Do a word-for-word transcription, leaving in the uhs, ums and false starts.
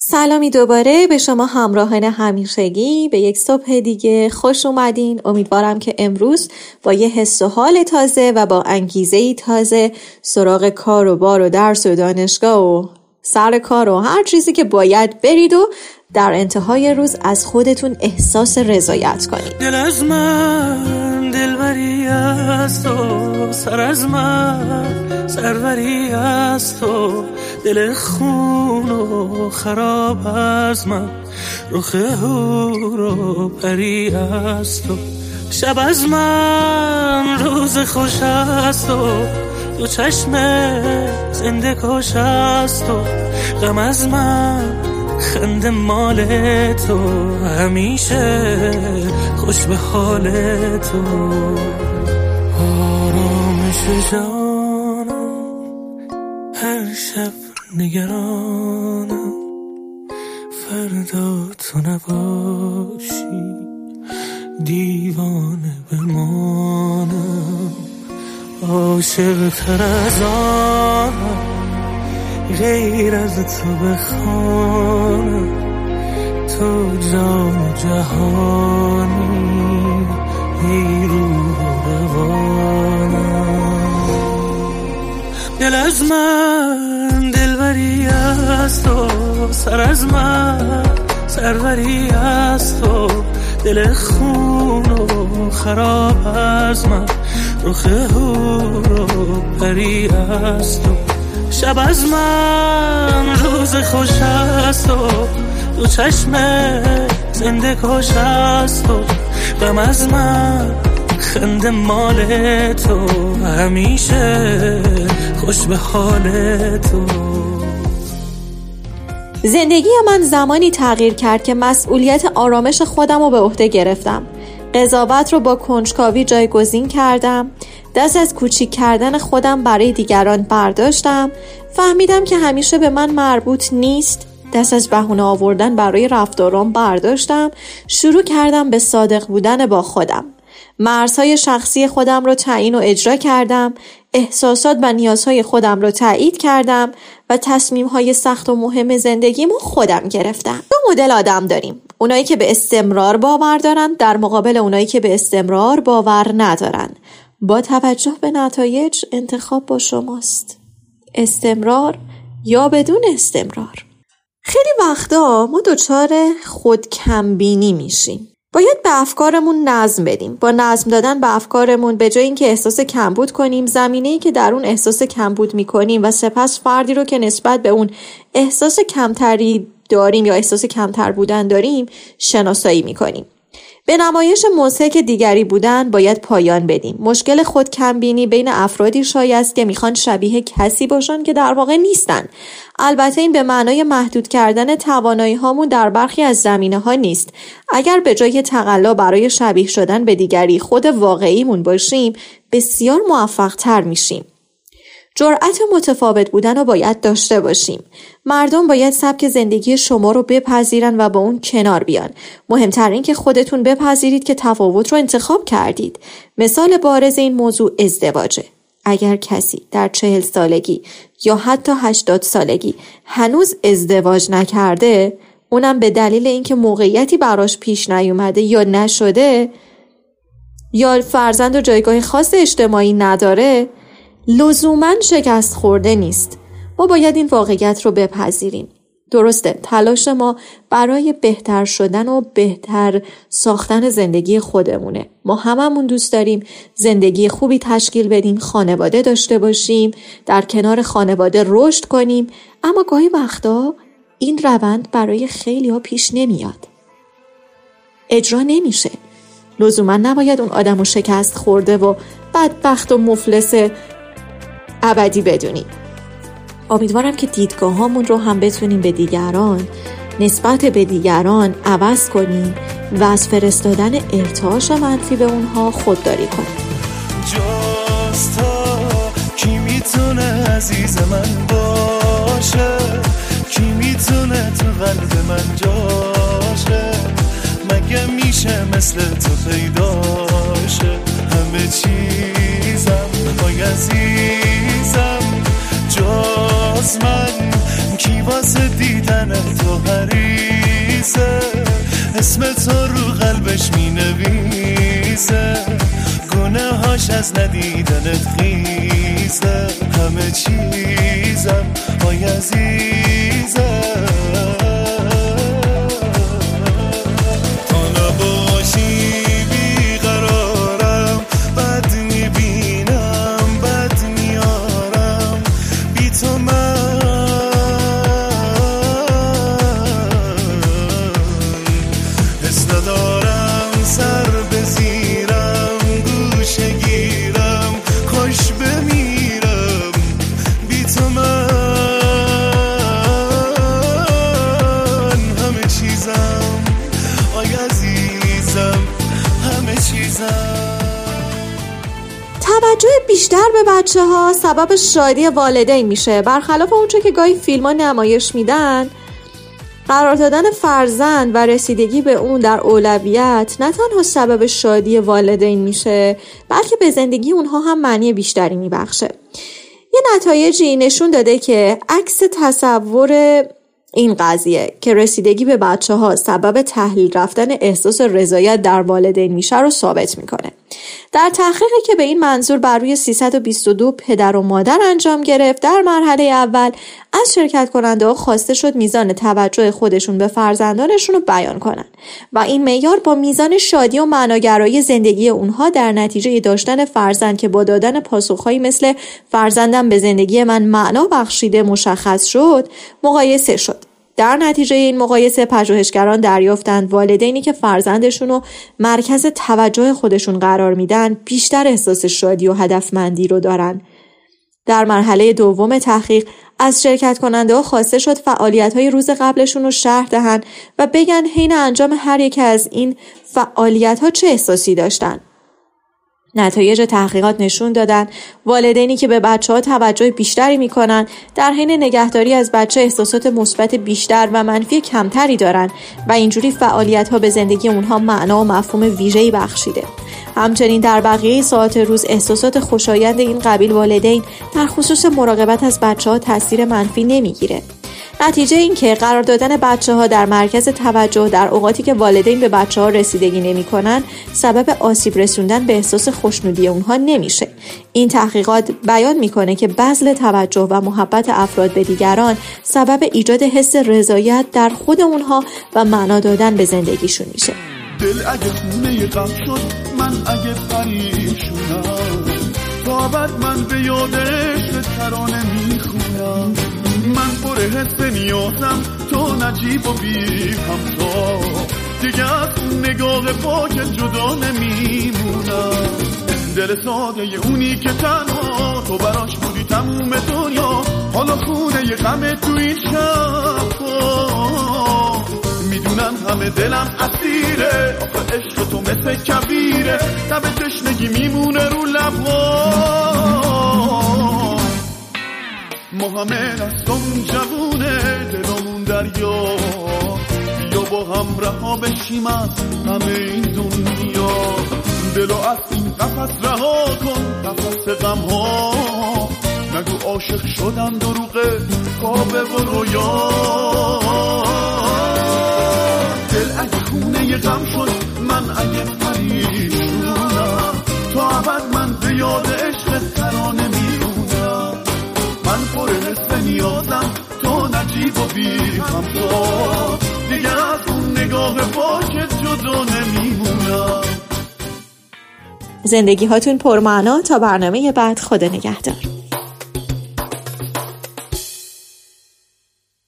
سلامی دوباره به شما همراهان همیشگی، به یک صبح دیگه خوش اومدین. امیدوارم که امروز با یه حس و حال تازه و با انگیزه‌ای تازه سراغ کار و بار و درس و دانشگاه و سر کار و هر چیزی که باید برید و در انتهای روز از خودتون احساس رضایت کنید. دل از من دلبری از تو، سر از من سروری از تو، دل خون و خراب از من، رخ هور و پری از تو، شب از من روز خوش از تو، دو چشم زنده کش از تو، غم از من خنده مال تو، همیشه خوش به حال تو، آرامش جانم هر شب نگرانم، فردا تو نباشی دیوانه بمانم، عاشق تر از آنم غیر از تو بخوانم، تو جان جهانی ای روح روانم، دل از من دلبری از تو، سر از من سروری از تو، دل خون و خراب از من، رخ هور و پری از تو، شب از من روز خوش است تو، دو چشم زنده کش است تو، غم از من خنده مال تو، همیشه خوش به حال تو. زندگی من زمانی تغییر کرد که مسئولیت آرامش خودم رو به عهده گرفتم. قضاوت رو با کنجکاوی جایگزین کردم. دست از کوچیک کردن خودم برای دیگران برداشتم. فهمیدم که همیشه به من مربوط نیست. دست از بهونه آوردن برای رفتارام برداشتم. شروع کردم به صادق بودن با خودم. مرزهای شخصی خودم رو تعیین و اجرا کردم. احساسات و نیازهای خودم رو تایید کردم و تصمیم‌های سخت و مهم زندگیمو خودم گرفتم. دو مدل آدم داریم. اونایی که به استمرار باور دارن در مقابل اونایی که به استمرار باور ندارن. با توجه به نتایج انتخاب با شماست. استمرار یا بدون استمرار. خیلی وقتا ما دچار خود کمبینی میشیم. باید به افکارمون نظم بدیم. با نظم دادن به افکارمون به جای اینکه احساس کمبود کنیم، زمینه‌ای که در اون احساس کمبود میکنیم و سپس فردی رو که نسبت به اون احساس کمتری داریم یا احساس کمتر بودن داریم شناسایی میکنیم. به نمایش مضحک دیگری بودن باید پایان بدیم. مشکل خود کمبینی بین افرادی شایع است که میخوان شبیه کسی باشن که در واقع نیستن. البته این به معنای محدود کردن توانایی هامون در برخی از زمینه ها نیست. اگر به جای تقلا برای شبیه شدن به دیگری خود واقعیمون باشیم، بسیار موفق تر میشیم. جرأت متفاوت بودن رو باید داشته باشیم. مردم باید سبک زندگی شما رو بپذیرن و با اون کنار بیان. مهمتر این که خودتون بپذیرید که تفاوت رو انتخاب کردید. مثال بارز این موضوع ازدواجه. اگر کسی در چهل سالگی یا حتی هشتاد سالگی هنوز ازدواج نکرده، اونم به دلیل اینکه موقعیتی براش پیش نیومده یا نشده یا فرزند و جایگاه خاص اجتماعی نداره، لزوماً شکست خورده نیست. ما باید این واقعیت رو بپذیریم. درسته، تلاش ما برای بهتر شدن و بهتر ساختن زندگی خودمونه. ما هممون دوست داریم زندگی خوبی تشکیل بدیم، خانواده داشته باشیم، در کنار خانواده رشد کنیم، اما گاهی وقتا این روند برای خیلی‌ها پیش نمیاد. اجرا نمیشه. لزوماً نباید اون آدمو شکست خورده و بدبخت و مفلس ابدی بدونیم. امیدوارم که دیدگاهامون رو هم بتونیم به دیگران، نسبت به دیگران عوض کنیم و از فرستادن ارتعاش منفی به اونها خودداری کنیم. جز تو کی میتونه عزیز من باشه، کی میتونه تو قلب من جاشه، مگه میشه مثل تو پیداشه، همه چیزم وای عزیزم، جز من کی واسه دیدن تو اسم تو رو قلبش می نویسه، گناه هاش از ندیدنت خیزه، همه چیزم آی عزیزم. تا نباشی بیقرارم، بد میبینم بد میارم، بی تو من حس ندارم، سر بزیرم گوشه گیرم، خوش بمیرم بی تو من همه چیزم آی عزیزم، همه چیزم. توجه بیشتر به بچه ها سبب شادی والدین میشه. برخلاف اونچه که گاهی فیلم ها نمایش میدن، قرار دادن فرزند و رسیدگی به اون در اولویت نه تنها سبب شادی والدین میشه، بلکه به زندگی اونها هم معنی بیشتری میبخشه. یه نتایجی نشون داده که عکس تصور این قضیه که رسیدگی به بچه ها سبب تحلیل رفتن احساس رضایت در والدین میشه رو ثابت میکنه. در تحقیقی که به این منظور بر روی سیصد و بیست و دو پدر و مادر انجام گرفت، در مرحله اول از شرکت کننده ها خواسته شد میزان توجه خودشون به فرزندانشون رو بیان کنن و این معیار با میزان شادی و معناگرایی زندگی اونها در نتیجه داشتن فرزند که با دادن پاسخهایی مثل فرزندم به زندگی من معنا بخشیده مشخص شد مقایسه شد. در نتیجه این مقایسه پژوهشگران دریافتند والدینی که فرزندشون رو مرکز توجه خودشون قرار میدن بیشتر احساس شادی و هدفمندی رو دارن. در مرحله دوم تحقیق از شرکت کننده ها خواسته شد فعالیت‌های روز قبلشون رو شرح دهن و بگن حین انجام هر یک از این فعالیت‌ها چه احساسی داشتن. نتایج تحقیقات نشون دادن والدینی که به بچه‌ها توجه بیشتری میکنن در حین نگهداری از بچه احساسات مثبت بیشتر و منفی کمتری دارن و اینجوری فعالیت‌ها به زندگی اونها معنا و مفهوم ویژه‌ای بخشیده. همچنین در بقیه ساعات روز احساسات خوشایند این قبیل والدین در خصوص مراقبت از بچه‌ها تاثیر منفی نمیگیره. نتیجه این که قرار دادن بچه‌ها در مرکز توجه در اوقاتی که والدین به بچه‌ها رسیدگی نمی‌کنن سبب آسیب رسوندن به احساس خوشنودی اونها نمیشه. این تحقیقات بیان میکنه که بذل توجه و محبت افراد به دیگران سبب ایجاد حس رضایت در خود اونها و معنا دادن به زندگیشون میشه. دل اگه خونه غم شد، من اگه پریشونم، تا بعد من به یادش به ترانه میخونم. من پر حس نیازم، تو نجیب و بی همتا، دیگه از نگاه پاک جدا نمیمونم. دل ساده اونی که تنها تو براش بودی تموم دنیا، حالا خونه غم تو این شبا. میدونم همه دلم اسیره، آخه عشق تو مثل کبیره، تب تشنگی میمونه رو لبا. ما همه دستم جوونه، دلمون دریا، بیا با هم رها بشیم از همه این دنیا. دلو از این قفس رها کن، قفس غم ها، نگو عاشق شدم دروغه، خوابه و رویا. دل اگه خونه غم شد، من اگه پریشونم، تا ابد من به یاد عشق ترانه میمونم. من پر حس نیازم، تو نجیب و بی همتا، دیگه از اون نگاه پاکت جدا نمیمونم. زندگی هاتون پرمعنا. تا برنامه بعد، خدا نگهدار.